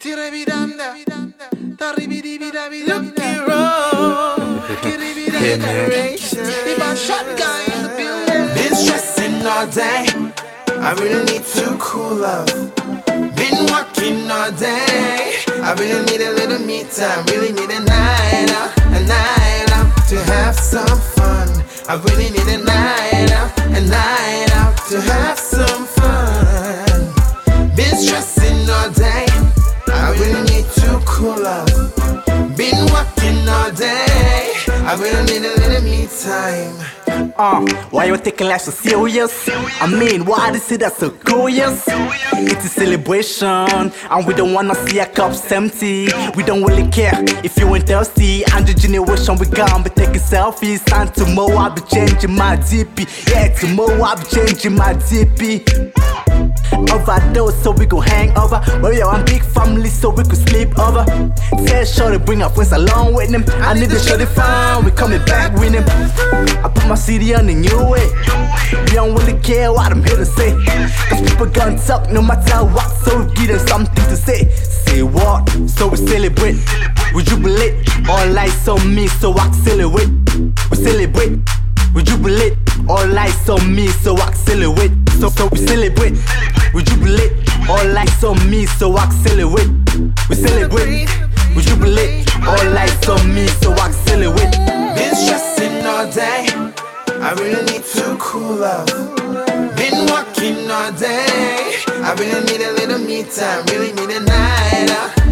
Been stressing all day, I really need to cool off. Been working all day, I really need a little me time. Really need a night out to have some fun. I really need a night out to have some fun. Been stressing all day, I really need to cool off. Been working all day, I really need a little me time. Why you taking life so serious? I mean, why is it that so curious? It's a celebration, and we don't wanna see our cups empty. We don't really care if you ain't thirsty. And the generation we gone be taking selfies. And tomorrow I'll be changing my DP. Yeah, tomorrow I'll be changing my DP. Overdose, so we gon' hang over. But we are one big family, so we could sleep over. Tell sure to bring our friends along with them. I need to show the fun, we coming back with them. I put my CD on the new way. We don't really care what I'm here to say. Cause people gonna talk no matter what, so we give them something to say. Say what? So we celebrate, we jubilate. All eyes on me, so accelerate. We celebrate, we jubilate. All eyes on me, so accelerate. So we celebrate, we jubilate. All eyes on me, so accelerate. We celebrate, we jubilate. All eyes on me, so accelerate. Been stressing all day, I really need to cool off. Been working all day, I really need a little me time. Really need a night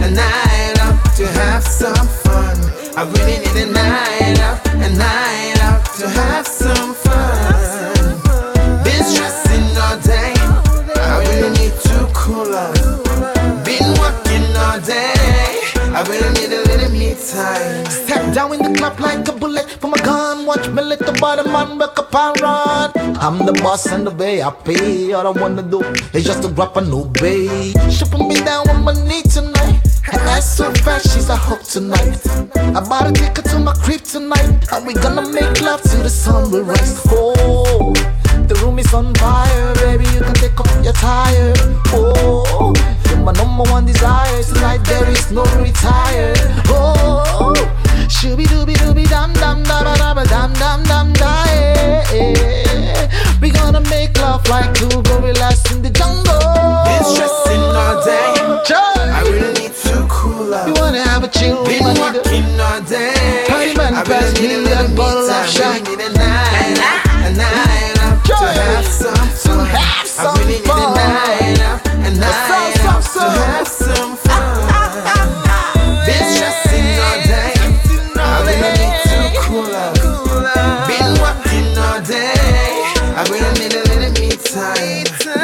out to have some fun. I really need a night out to have some fun. Been stressing all day, I really need to cool off. Been working all day, I really need a little me time. Step down in the club like a bullet from a gun. Watch me let the bottom man back up and run. I'm the boss and the way I pay. All I wanna do is just to drop a new bay. Shipping me down on my knee tonight. Her ass so fat, she's a hook tonight. I bought a ticket to my crib tonight, and we gonna make love till the sun will rise. Oh, the room is on fire, baby, you can take off your tire. Oh, you're my number one desire, tonight there is no retire. Oh, shooby dooby dooby dum dum da ba da ba dum dum dum da. We gonna make love like two gorillas in the jungle. Been stressing all day, I really need to cool off. You wanna have a chill? Been working all day, Party man, I pass really me need a that little me bottle of time. shot. Really need a night out to have some fun. I really need a night out to have some fun. Been stressing all day, I really need to cool off. Been working all day, I really need a little me time.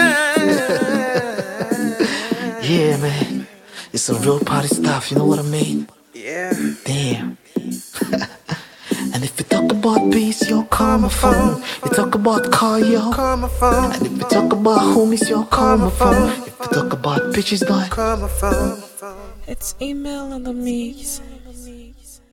Yeah, man, it's some real party stuff. You know what I mean? Yeah. Damn. And if you talk about beats, yo, call my phone. You talk about car, yo, Call my phone. and if you talk about homies, yo, call my phone. If you talk about bitches, boy, Call my phone. It's email on the mix.